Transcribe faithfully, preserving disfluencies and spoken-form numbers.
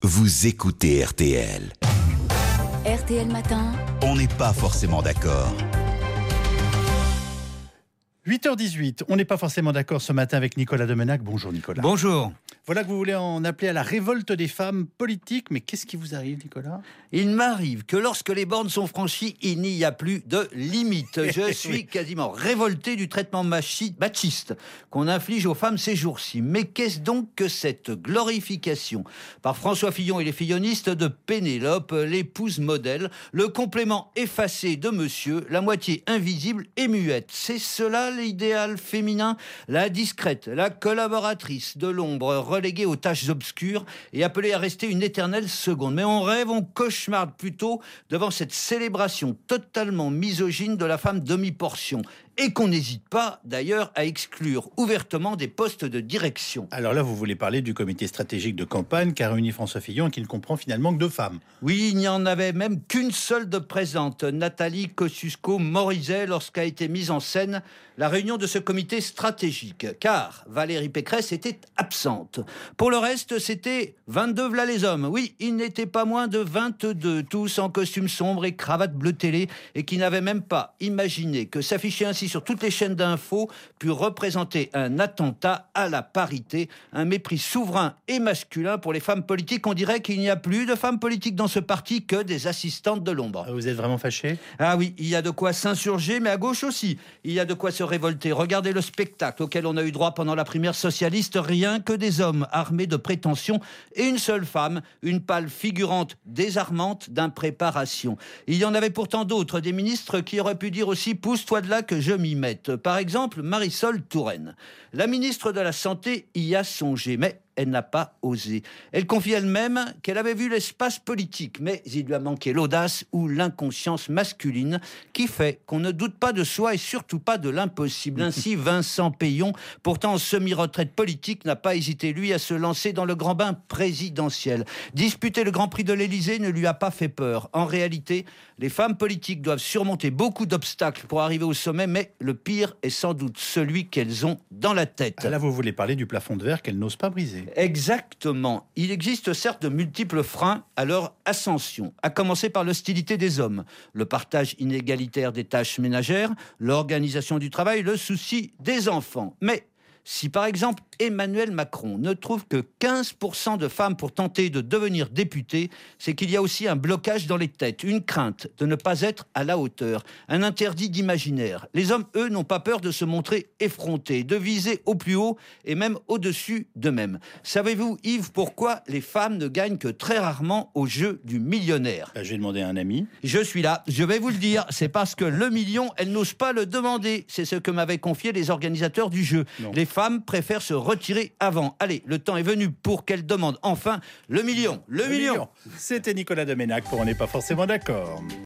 vous écoutez R T L. R T L Matin. On n'est pas forcément d'accord. huit heures dix-huit, on n'est pas forcément d'accord ce matin avec Nicolas Demenac. Bonjour Nicolas. Bonjour. Voilà que vous voulez en appeler à la révolte des femmes politiques, mais qu'est-ce qui vous arrive Nicolas ? Il m'arrive que lorsque les bornes sont franchies, il n'y a plus de limite. Je suis quasiment révolté du traitement machi- machiste qu'on inflige aux femmes ces jours-ci. Mais qu'est-ce donc que cette glorification par François Fillon et les fillonistes de Pénélope, l'épouse modèle, le complément effacé de monsieur, la moitié invisible et muette. C'est cela l'idéal féminin, la discrète, la collaboratrice de l'ombre, reléguée aux tâches obscures et appelée à rester une éternelle seconde. Mais on rêve, on cauchemarde plutôt devant cette célébration totalement misogyne de la femme demi-portion et qu'on n'hésite pas d'ailleurs à exclure ouvertement des postes de direction. Alors là, vous voulez parler du comité stratégique de campagne qu'a réuni François Fillon et qui ne comprend finalement que deux femmes. Oui, il n'y en avait même qu'une seule de présente, Nathalie Kosciusko-Morizet, lorsqu'a été mise en scène la réunion de ce comité stratégique, car Valérie Pécresse était absente. Pour le reste, c'était vingt-deux v'là les hommes. Oui, ils n'étaient pas moins de vingt-deux, tous en costume sombre et cravate bleu télé, et qui n'avaient même pas imaginé que s'afficher ainsi sur toutes les chaînes d'infos put représenter un attentat à la parité, un mépris souverain et masculin pour les femmes politiques. On dirait qu'il n'y a plus de femmes politiques dans ce parti que des assistantes de l'ombre. Vous êtes vraiment fâché ? Ah oui, il y a de quoi s'insurger, mais à gauche aussi. Il y a de quoi se révolter. Regardez le spectacle auquel on a eu droit pendant la primaire socialiste. Rien que des hommes armés de prétention et une seule femme, une pâle figurante désarmante d'impréparation. Il y en avait pourtant d'autres, des ministres qui auraient pu dire aussi « pousse-toi de là que je m'y mette ». Par exemple, Marisol Touraine. La ministre de la Santé y a songé, mais elle n'a pas osé. Elle confie elle-même qu'elle avait vu l'espace politique, mais il lui a manqué l'audace ou l'inconscience masculine qui fait qu'on ne doute pas de soi et surtout pas de l'impossible. Ainsi, Vincent Peillon, pourtant en semi-retraite politique, n'a pas hésité, lui, à se lancer dans le grand bain présidentiel. Disputer le Grand Prix de l'Élysée ne lui a pas fait peur. En réalité, les femmes politiques doivent surmonter beaucoup d'obstacles pour arriver au sommet, mais le pire est sans doute celui qu'elles ont dans la tête. Ah là, vous voulez parler du plafond de verre qu'elles n'osent pas briser. Exactement. Il existe certes de multiples freins à leur ascension, à commencer par l'hostilité des hommes, le partage inégalitaire des tâches ménagères, l'organisation du travail, le souci des enfants. Mais si par exemple Emmanuel Macron ne trouve que quinze pour cent de femmes pour tenter de devenir député, c'est qu'il y a aussi un blocage dans les têtes, une crainte de ne pas être à la hauteur, un interdit d'imaginaire. Les hommes, eux, n'ont pas peur de se montrer effrontés, de viser au plus haut et même au-dessus d'eux-mêmes. Savez-vous, Yves, pourquoi les femmes ne gagnent que très rarement au jeu du millionnaire ? J'ai demandé à un ami. Je suis là, je vais vous le dire, c'est parce que le million, elles n'osent pas le demander. C'est ce que m'avaient confié les organisateurs du jeu. Non. Les femmes préfèrent se retirer avant. Allez, le temps est venu pour qu'elles demandent enfin le million. Le, Le million. million. C'était Nicolas Demenac pour On n'est pas forcément d'accord.